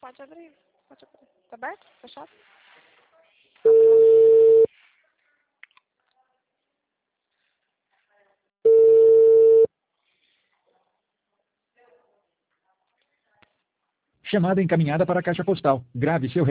Pode abrir. Pode abrir. Tá aberto? Fechado? Chamada encaminhada para a caixa postal. Grave seu